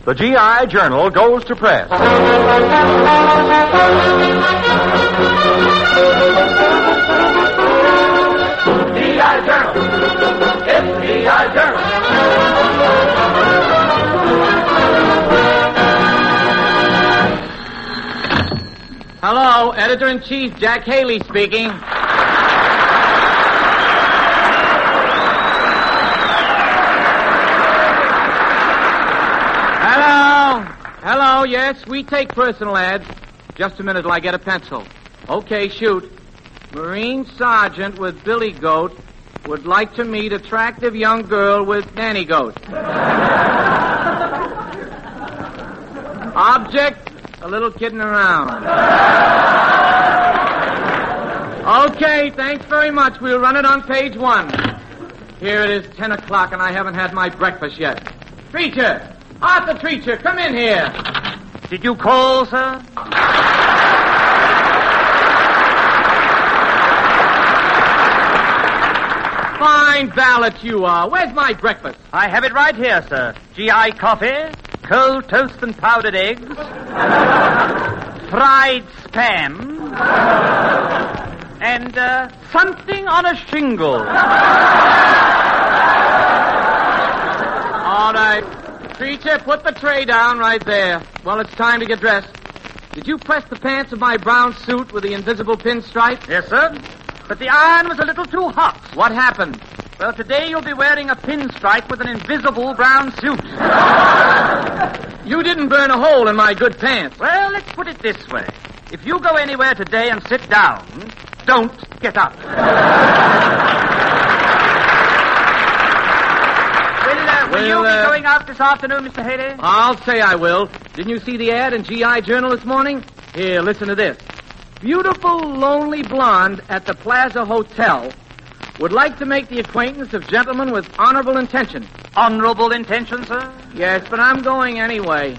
The GI Journal goes to press. GI Journal. It's GI Journal. Hello, Editor-in-Chief Jack Haley speaking. Hello, yes, we take personal ads. Just a minute till I get a pencil. Okay, shoot. Marine Sergeant with Billy Goat would like to meet attractive young girl with Nanny Goat. Object, a little kidding around. Okay, thanks very much. We'll run it on page 1. Here it is, 10 o'clock, and I haven't had my breakfast yet. Treacher! Arthur Treacher, come in here. Did you call, sir? Fine valet you are. Where's my breakfast? I have it right here, sir. GI coffee, cold toast and powdered eggs, fried spam, and something on a shingle. All right. Treacher, put the tray down right there. Well, it's time to get dressed. Did you press the pants of my brown suit with the invisible pinstripe? Yes, sir. But the iron was a little too hot. What happened? Well, today you'll be wearing a pinstripe with an invisible brown suit. You didn't burn a hole in my good pants. Well, let's put it this way. If you go anywhere today and sit down, don't get up. Will you be going out this afternoon, Mr. Haley? I'll say I will. Didn't you see the ad in GI Journal this morning? Here, listen to this. Beautiful, lonely blonde at the Plaza Hotel would like to make the acquaintance of gentlemen with honorable intentions. Honorable intentions, sir? Yes, but I'm going anyway.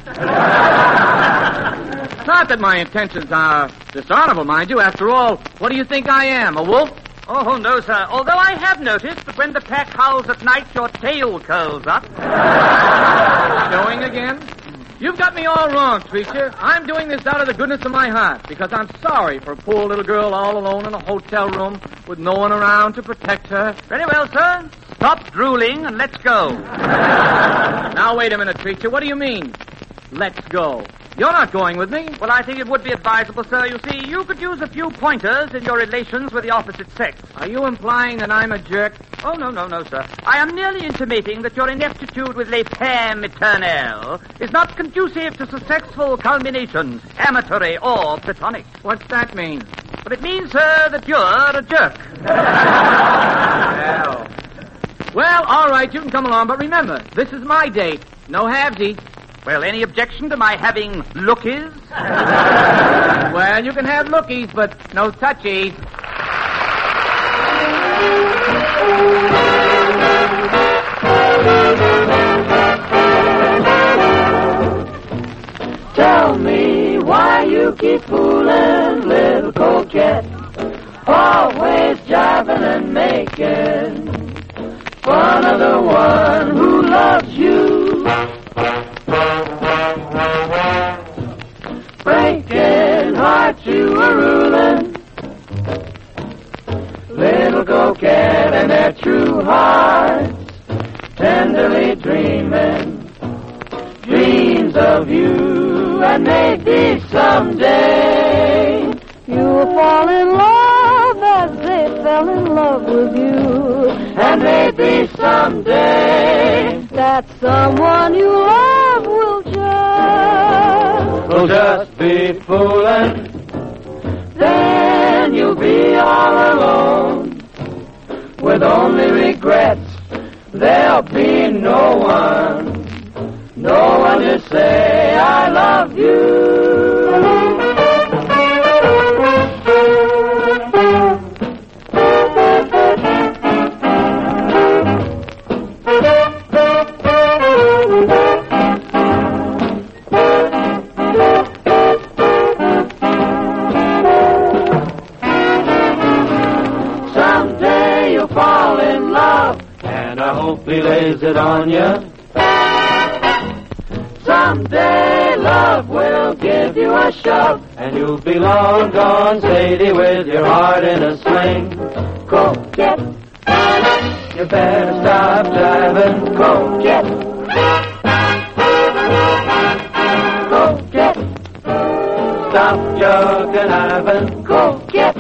Not that my intentions are dishonorable, mind you. After all, what do you think I am, a wolf? Oh, no, sir. Although I have noticed that when the pack howls at night, your tail curls up. Showing again? You've got me all wrong, Treacher. I'm doing this out of the goodness of my heart because I'm sorry for a poor little girl all alone in a hotel room with no one around to protect her. Very well, sir. Stop drooling and let's go. Now, wait a minute, Treacher. What do you mean, let's go? You're not going with me. Well, I think it would be advisable, sir. You see, you could use a few pointers in your relations with the opposite sex. Are you implying that I'm a jerk? Oh, no, sir. I am merely intimating that your ineptitude with les femmes éternelles is not conducive to successful culminations, amatory or platonic. What's that mean? Well, it means, sir, that you're a jerk. Well, all right, you can come along, but remember, this is my date. No halvesies. Well, any objection to my having lookies? Well, you can have lookies, but no touchies. Tell me why you keep fooling, little coquette. Always jiving and making fun of the one who loves you. Breaking hearts you were ruling, little coquette and their true hearts, tenderly dreaming dreams of you, and maybe someday you'll fall in love as they fell in love with you, and maybe someday that someone you love will just be fooling. Then you'll be all alone with only regrets. There'll be no one to say I love you. He lays it on you. Someday love will give you a shove, and you'll be long gone, Sadie, with your heart in a sling. Coquette, you better stop driving. Coquette, coquette, stop your conniving. Coquette,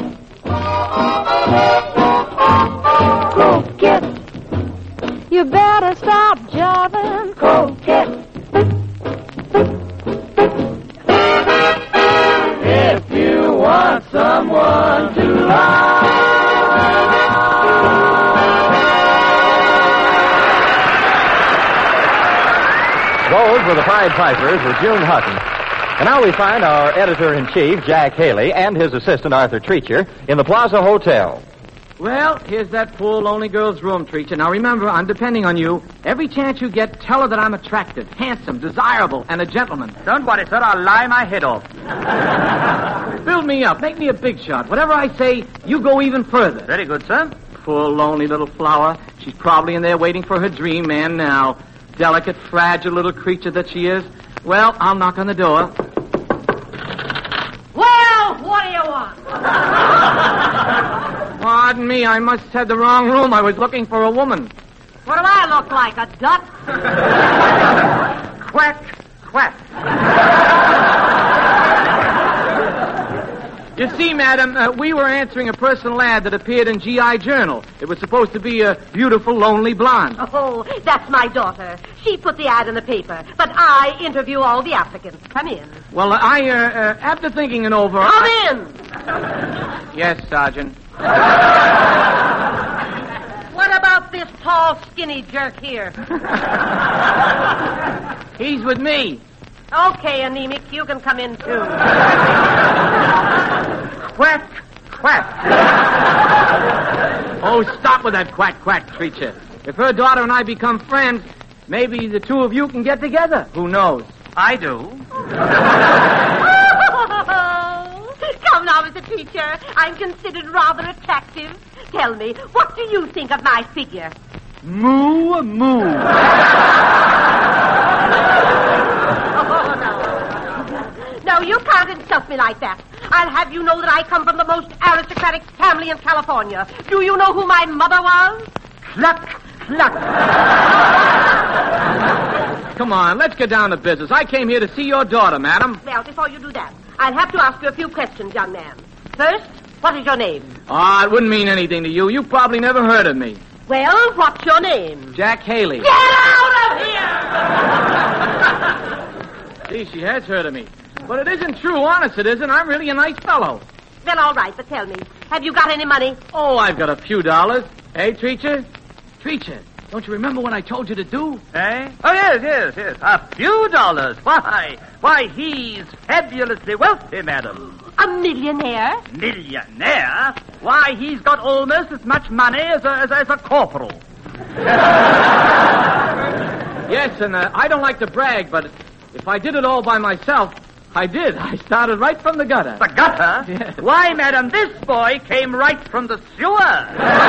coquette, You better stop jiving. coquette. If you want someone to love. Those were the Pied Pipers with June Hutton. And now we find our editor-in-chief, Jack Haley, and his assistant, Arthur Treacher, in the Plaza Hotel. Well, here's that poor, lonely girl's room, Treacher. Now, remember, I'm depending on you. Every chance you get, tell her that I'm attractive, handsome, desirable, and a gentleman. Don't worry, sir. I'll lie my head off. Build me up. Make me a big shot. Whatever I say, you go even further. Very good, sir. Poor, lonely little flower. She's probably in there waiting for her dream man now. Delicate, fragile little creature that she is. Well, I'll knock on the door. Well, what do you want? Pardon me, I must have had the wrong room. I was looking for a woman. What do I look like, a duck? Quack, quack. You see, madam, we were answering a personal ad that appeared in G.I. Journal. It was supposed to be a beautiful, lonely blonde. Oh, that's my daughter. She put the ad in the paper, but I interview all the applicants. Come in. Well, after thinking it over... Come in! Yes, Sergeant. What about this tall, skinny jerk here? He's with me. Okay, anemic, you can come in, too. Quack, quack. Oh, stop with that quack, quack, Treacher. If her daughter and I become friends, maybe the two of you can get together. Who knows? I do. Come now, Mr. Teacher. I'm considered rather attractive. Tell me, what do you think of my figure? Moo, moo. Oh, no. No, you can't insult me like that. I'll have you know that I come from the most aristocratic family in California. Do you know who my mother was? Cluck, cluck. Come on, let's get down to business. I came here to see your daughter, madam. Well, before you do that, I'll have to ask you a few questions, young man. First, what is your name? Oh, it wouldn't mean anything to you. You probably never heard of me. Well, what's your name? Jack Haley. Get out of here! Gee, she has heard of me. But it isn't true, honest it isn't. I'm really a nice fellow. Well, all right, but tell me, have you got any money? Oh, I've got a few dollars. Hey, Treacher? Treacher, don't you remember what I told you to do? Eh? Oh, yes. A few dollars. Why, he's fabulously wealthy, madam. A millionaire? Millionaire? Why, he's got almost as much money as a corporal. Yes, and I don't like to brag, but if I did it all by myself, I did. I started right from the gutter. The gutter? Yes. Why, madam, this boy came right from the sewer.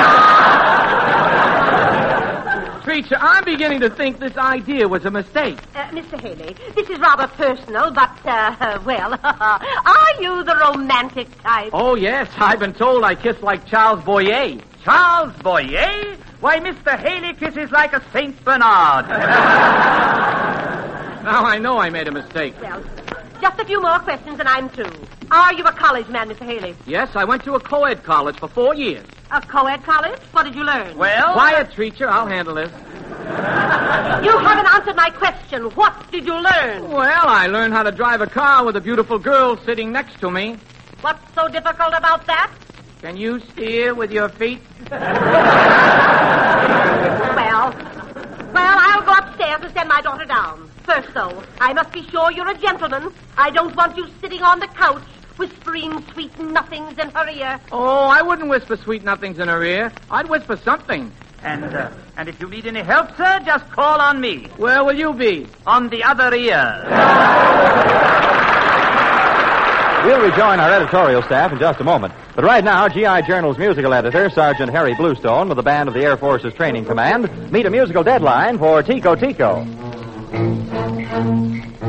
Treacher, I'm beginning to think this idea was a mistake. Mr. Haley, this is rather personal, but, well, are you the romantic type? Oh, yes. I've been told I kiss like Charles Boyer. Charles Boyer? Why, Mr. Haley kisses like a St. Bernard. Now I know I made a mistake. Well, just a few more questions and I'm through. Are you a college man, Mr. Haley? Yes, I went to a co-ed college for 4 years. A co-ed college? What did you learn? Well... Quiet, Treacher. I'll handle this. You haven't answered my question. What did you learn? Well, I learned how to drive a car with a beautiful girl sitting next to me. What's so difficult about that? Can you steer with your feet? Well, I'll go upstairs and send my daughter down. First, though, I must be sure you're a gentleman. I don't want you sitting on the couch whispering sweet nothings in her ear. Oh, I wouldn't whisper sweet nothings in her ear. I'd whisper something. And if you need any help, sir, just call on me. Where will you be? On the other ear. We'll rejoin our editorial staff in just a moment. But right now, G.I. Journal's musical editor, Sergeant Harry Bluestone, with the band of the Air Force's Training Command, meet a musical deadline for Tico Tico.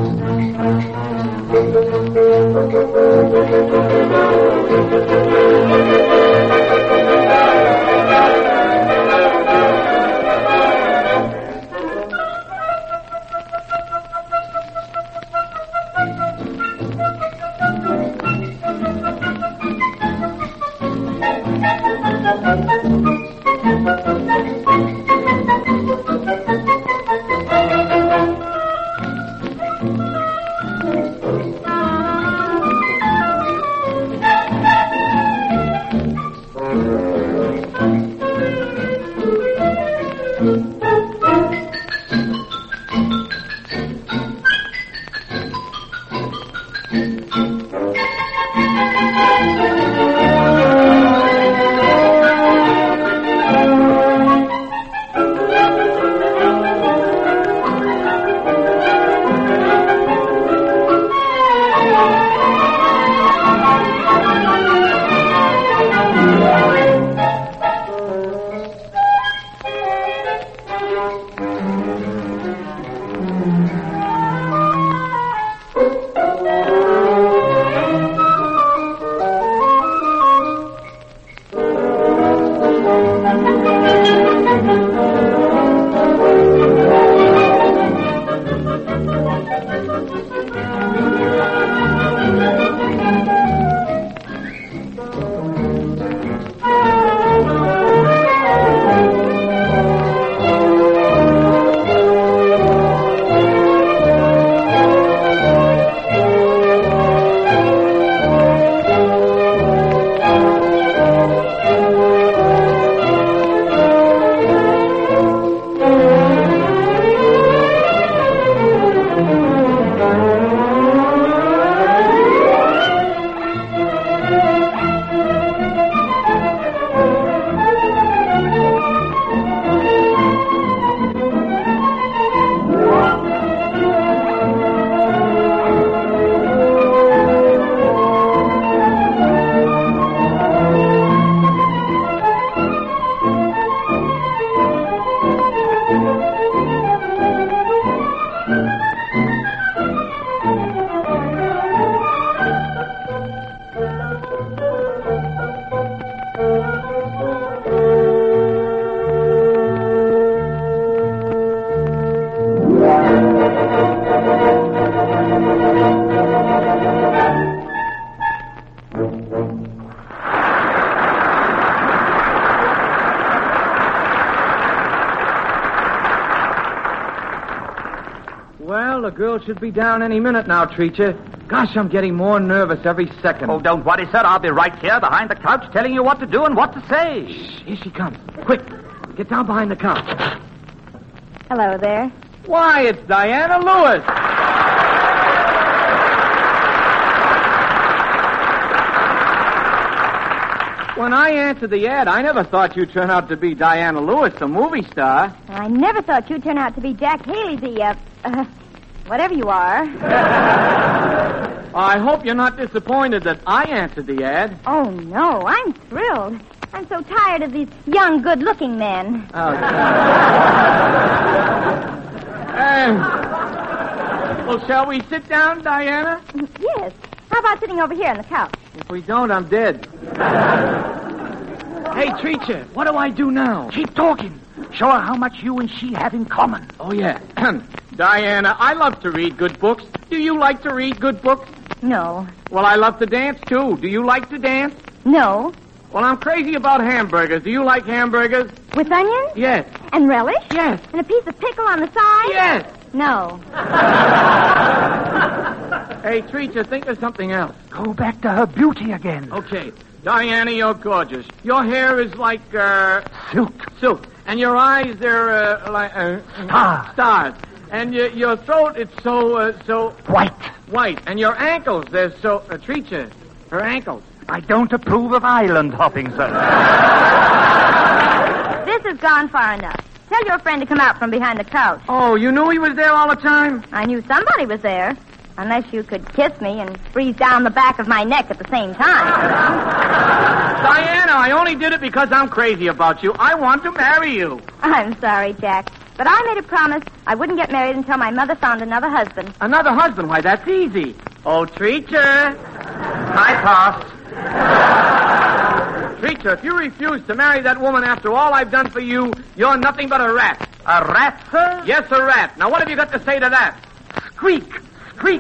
Well, the girl should be down any minute now, Treacher. Gosh, I'm getting more nervous every second. Oh, don't worry, sir. I'll be right here behind the couch telling you what to do and what to say. Shh, here she comes. Quick, get down behind the couch. Hello there. Why, it's Diana Lewis. When I answered the ad, I never thought you'd turn out to be Diana Lewis, the movie star. I never thought you'd turn out to be Jack Haley, whatever you are. I hope you're not disappointed that I answered the ad. Oh, no, I'm thrilled. I'm so tired of these young, good-looking men. Oh, well, shall we sit down, Diana? Yes. How about sitting over here on the couch? If we don't, I'm dead. Hey, Treacher, what do I do now? Keep talking. Show her how much you and she have in common. Oh, yeah. Diana, I love to read good books. Do you like to read good books? No. Well, I love to dance, too. Do you like to dance? No. Well, I'm crazy about hamburgers. Do you like hamburgers? With onions? Yes. And relish? Yes. And a piece of pickle on the side? Yes. No. Hey, Treacher, think of something else. Go back to her beauty again. Okay. Diana, you're gorgeous. Your hair is like, Silk. silk. And your eyes, they're, like, Stars. stars. And your throat, it's so White. white. And your ankles, they're so, Treacher, her ankles. I don't approve of island hopping, sir. This has gone far enough. Tell your friend to come out from behind the couch. Oh, you knew he was there all the time? I knew somebody was there. Unless you could kiss me and breathe down the back of my neck at the same time. Diana, I only did it because I'm crazy about you. I want to marry you. I'm sorry, Jack. But I made a promise I wouldn't get married until my mother found another husband. Another husband? Why, that's easy. Oh, Treacher. Hi, Pops. Treacher, if you refuse to marry that woman after all I've done for you, you're nothing but a rat. A rat, sir? Yes, a rat. Now, what have you got to say to that? Squeak. Squeak.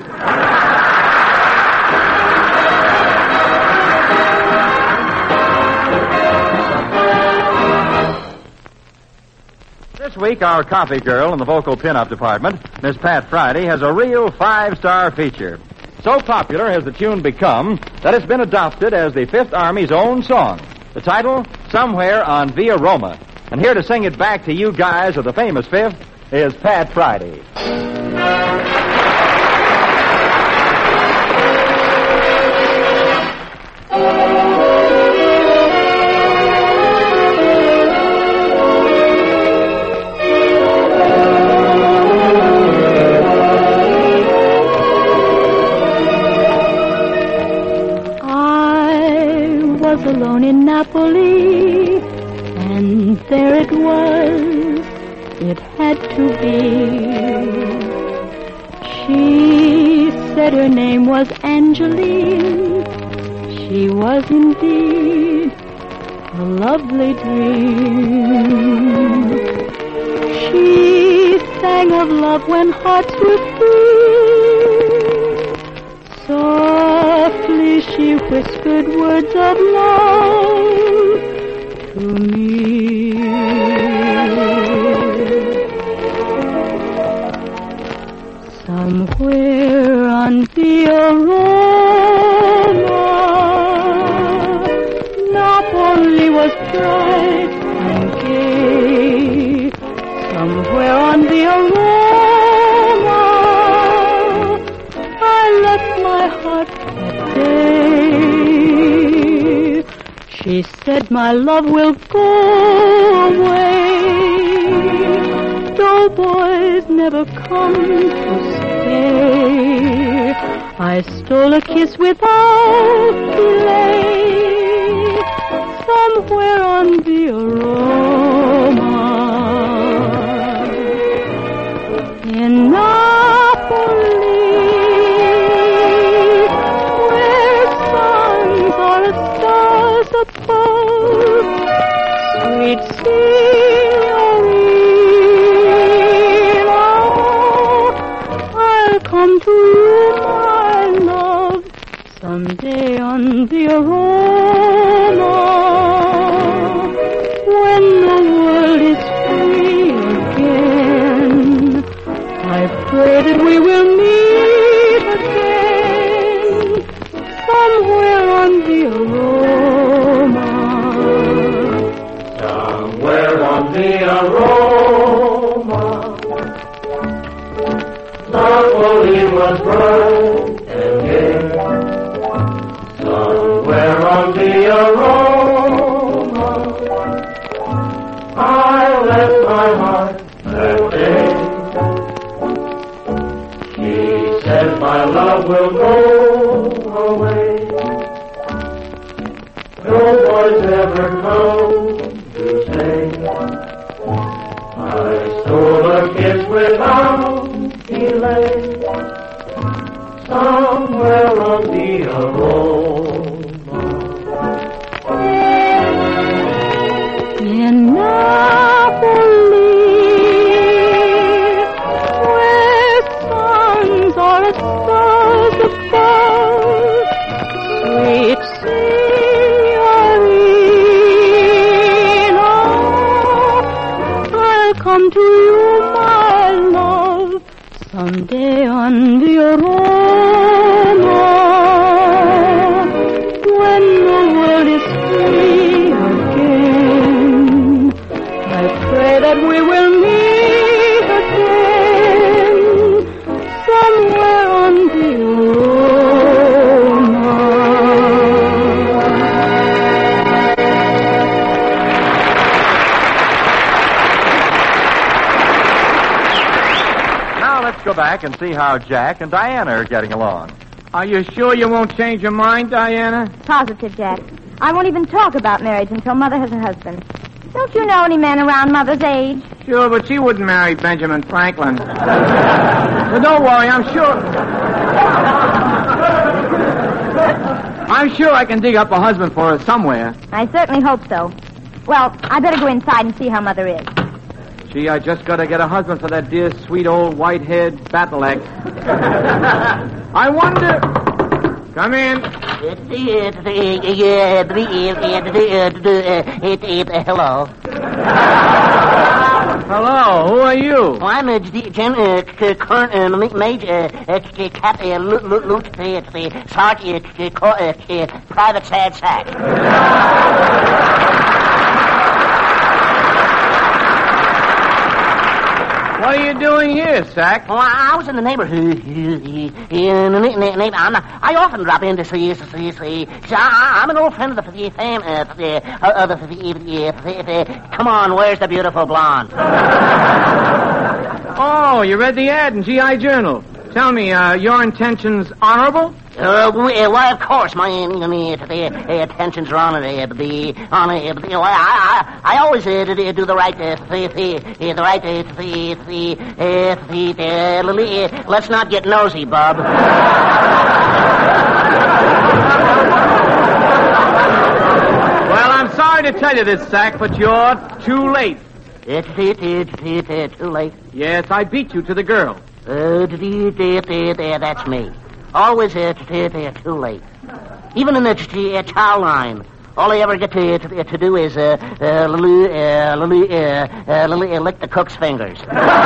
This week, our coffee girl in the vocal pin-up department, Miss Pat Friday, has a real 5-star feature. So popular has the tune become that it's been adopted as the Fifth Army's own song. The title, Somewhere on Via Roma. And here to sing it back to you guys of the famous Fifth is Pat Friday. Alone in Napoli, and there it was, it had to be. She said her name was Angeline. She was indeed a lovely dream. She sang of love when hearts were free. Softly she whispered words of love to me. Somewhere on Via Roma, Napoli was bright and gay. Somewhere on Via Roma, I left my heart that day. She said my love will go away. Doughboys never come to stay. I stole a kiss without delay. Somewhere on Via Roma, in Napoli, above, sweet signorina, I'll come to you, my love, someday on Via Roma, when the world is free again. I I pray that we will meet again somewhere on the aroma. Somewhere on the aroma, Napoli was bright and gay. Somewhere on the aroma, I left my heart that day. She said my love will go away. No boys ever come to say I stole a kiss without delay. Somewhere on the aroma. In Napoli, where suns are as stars above, sweet signorina, I'll come to you, my love, someday on the aroma, when the world is free again. I pray that we will meet again somewhere on the aroma. Now let's go back and see how Jack and Diana are getting along. Are you sure you won't change your mind, Diana? Positive, Jack. I won't even talk about marriage until Mother has a husband. Don't you know any men around Mother's age? Sure, but she wouldn't marry Benjamin Franklin. But don't worry, I'm sure I can dig up a husband for her somewhere. I certainly hope so. Well, I better go inside and see how Mother is. Gee, I just got to get a husband for that dear, sweet old white-haired battle-axe. I wonder... Come in. Hello. Hello, who are you? Oh, I'm Major Captain Sergeant Private Sad Sack. What are you doing here, Sack? Oh, I was in the neighborhood. I often drop in to see. I'm an old friend of the family. Come on, where's the beautiful blonde? Oh, you read the ad in G.I. Journal. Tell me, your intentions honorable? Why, of course, my attentions are on it. I always do the right let's not get nosy, Bub. Well, I'm sorry to tell you this, Sack, but you're too late. Too late. Yes, I beat you to the girl. That's me. Always too late. Even in the child line, all I ever get to do is lick the cook's fingers.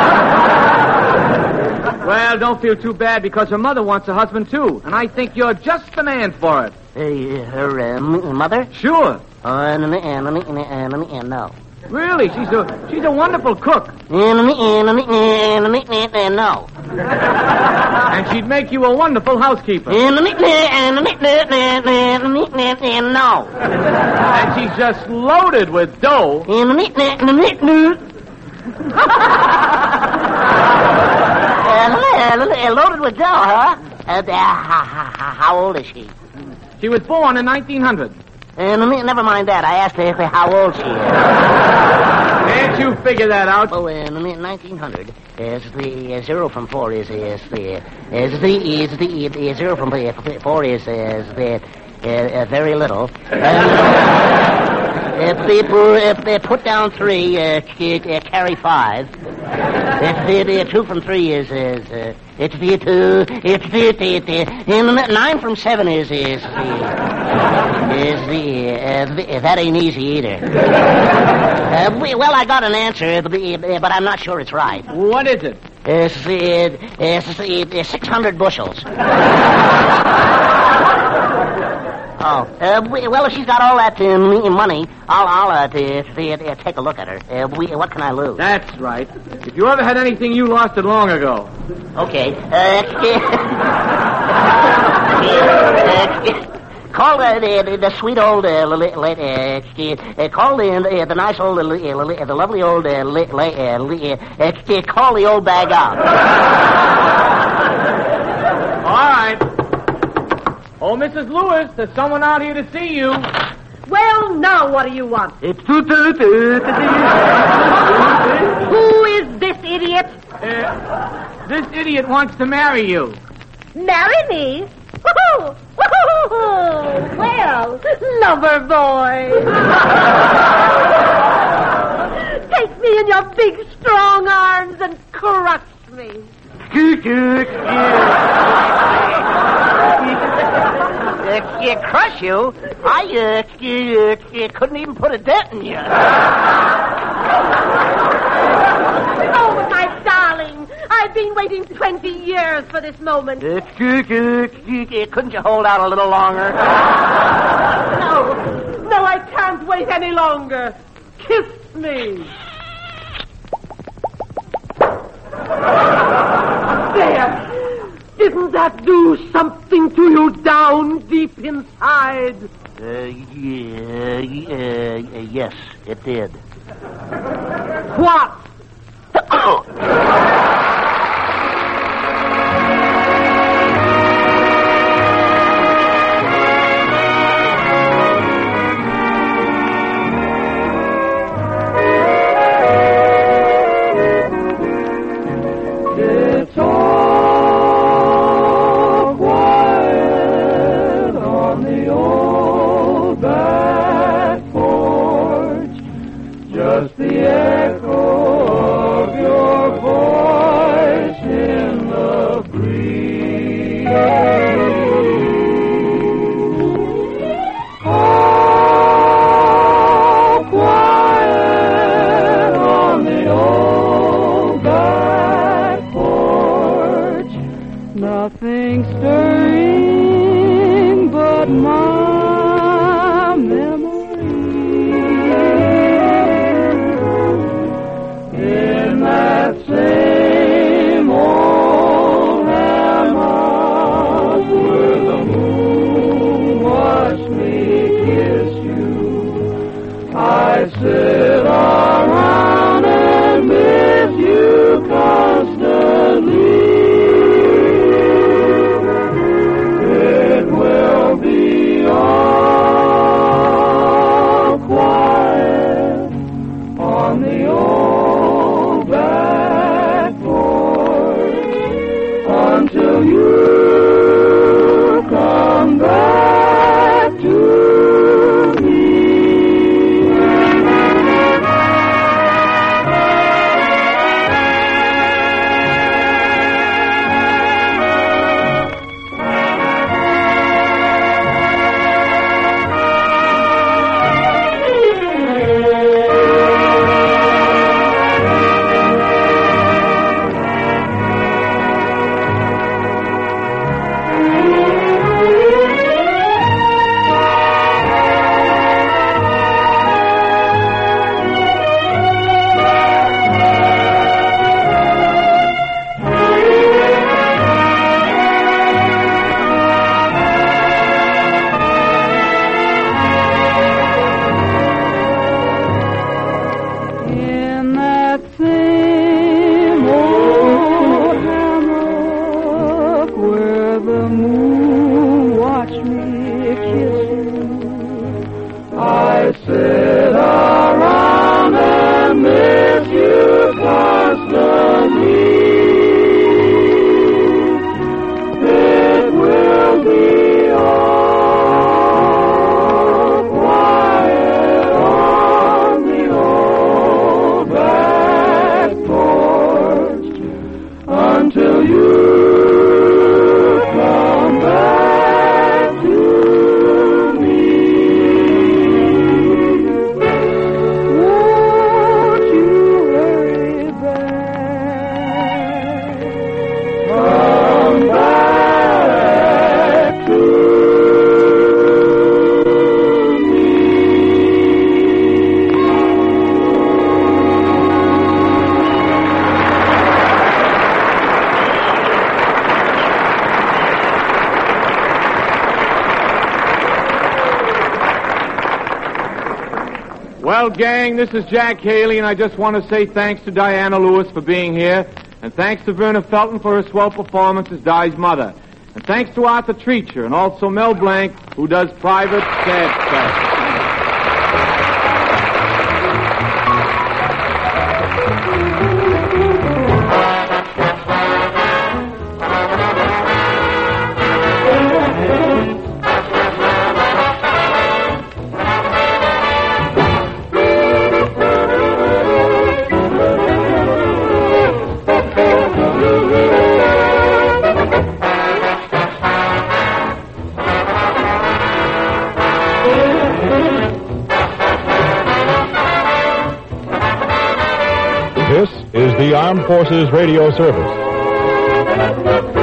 Well, don't feel too bad because her mother wants a husband too, and I think you're just the man for it. Her mother? Sure. No. Really, she's a wonderful cook. No. And she'd make you a wonderful housekeeper. No. And she's just loaded with dough. Loaded with dough, huh? How old is she? She was born in 1900. Never mind that. I asked her how old she is. Can't you figure that out? Oh, in 1900, the 0 from 4 is the 0 from 4 is very little. If they put down 3, carry 5. If the 2 from 3 is it's the 2. It's the 9 from 7 is that ain't easy either. Well, I got an answer, but I'm not sure it's right. What is it? 600 bushels. Oh, well, if she's got all that money, I'll take a look at her. What can I lose? That's right. If you ever had anything, you lost it long ago. Okay. Call the sweet old call the nice old the lovely old call the old bag out. All right. Oh, Mrs. Lewis, there's someone out here to see you. Well, now what do you want? It's Who is this idiot? This idiot wants to marry you. Marry me? Woo-hoo! Woo-hoo! Well, lover boy. Take me in your big, strong arms and crush me. Crush you? I couldn't even put a dent in you. Oh, my darling. I've been waiting 20 years for this moment. Couldn't you hold out a little longer? No, I can't wait any longer. Kiss me. There. Didn't that do something to you down deep inside? Yes, it did. What? Nothing stirring but my memory. In that same old hammock where the moon watched me kiss you, I sit around and miss you constantly. All quiet on the old back porch until you come back to me. Well, gang, this is Jack Haley, and I just want to say thanks to Diana Lewis for being here, and thanks to Verna Felton for her swell performance as Di's mother, and thanks to Arthur Treacher, and also Mel Blanc, who does Private Sad Track. This is the Armed Forces Radio Service.